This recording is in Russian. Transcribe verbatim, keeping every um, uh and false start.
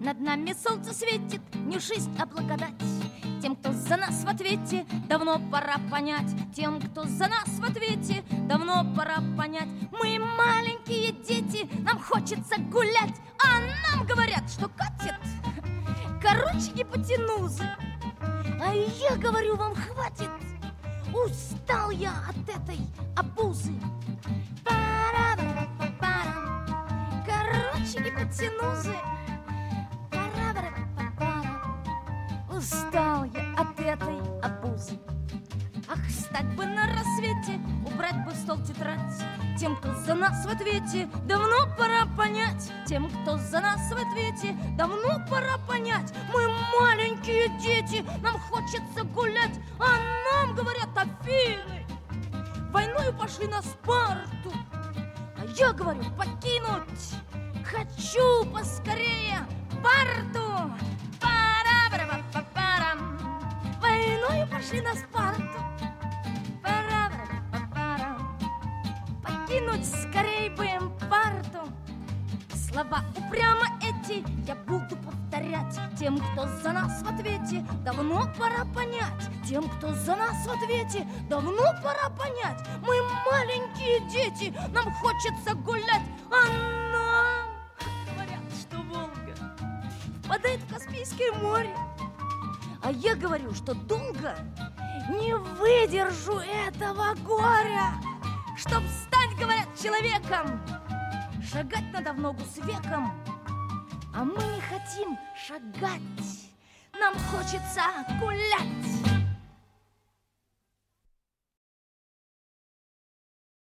Над нами солнце светит, не жизнь, а благодать. Тем, кто за нас в ответе, давно пора понять. Тем, кто за нас в ответе, давно пора понять. Мы маленькие дети, нам хочется гулять, а нам говорят, что катит короче гипотенузы. А я говорю, вам хватит, устал я от этой обузы. Пара-пара-пара. Короче гипотенузы. Устал я от этой обузы. Ах, встать бы на рассвете, убрать бы в стол тетрадь. Тем, кто за нас в ответе, давно пора понять. Тем, кто за нас в ответе, давно пора понять. Мы маленькие дети, нам хочется гулять, а нам говорят: Афины войною пошли на Спарту. А я говорю: покинуть хочу поскорее Спарту. Войною пошли на Спарту. Покинуть скорей бы им Спарту. Слова упрямо эти я буду повторять. Тем, кто за нас в ответе, давно пора понять. Тем, кто за нас в ответе, давно пора понять. Мы маленькие дети, нам хочется гулять, а нам говорят, что Волга впадает в Каспийское море. А я говорю, что долго не выдержу этого горя. Чтоб стать, говорят, человеком, шагать надо в ногу с веком. А мы не хотим шагать, нам хочется гулять.